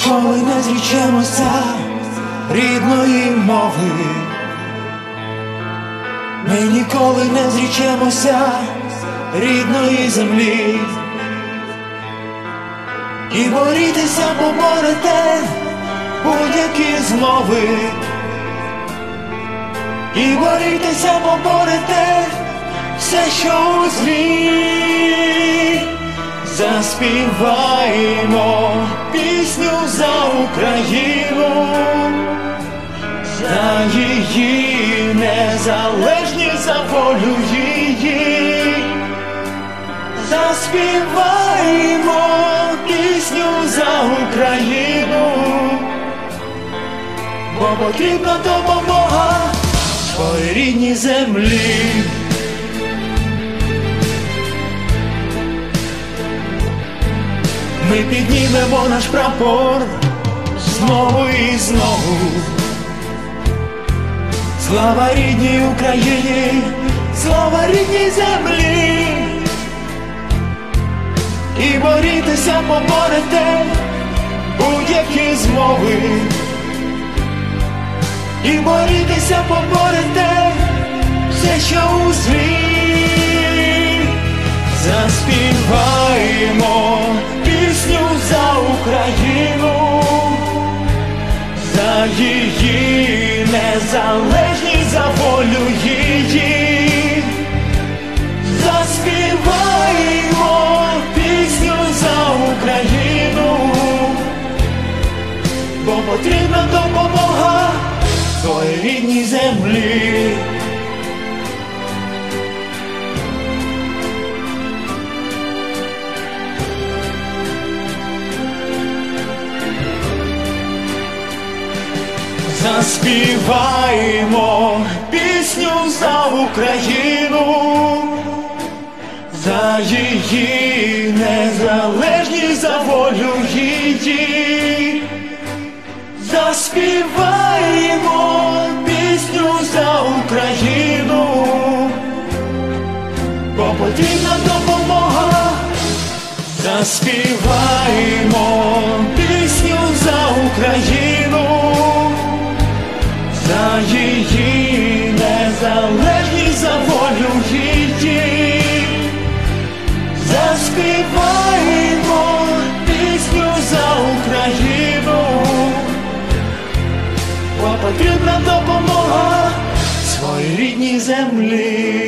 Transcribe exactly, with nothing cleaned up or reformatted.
ніколи не зрічемося рідної мови, ми ніколи не зрічемося рідної землі. І борітеся поборете будь-які змови, і борітеся поборете все, що у злі. Заспіваємо пісню за Україну, за її незалежність, за волю її. Заспіваємо пісню за Україну, бо потрібна допомога своїй рідній землі. Ми піднімемо наш прапор знову і знову. Слава рідній Україні, слава рідній землі. І борітеся поборете будь-які змови, і борітеся поборете все, що у злі. Заспіваємо пісню за Україну, за її незалежність, за волю її. Заспіваємо пісню за Україну, бо потрібна допомога своїй рідній землі. Заспіваємо пісню за Україну, за її незалежність, за волю її. Заспіваємо пісню за Україну, бо потрібна допомога. Заспіваємо пісню за Україну, за її незалежність, за волю її. Заспіваємо пісню за Україну, бо потрібна допомога своїй рідній землі.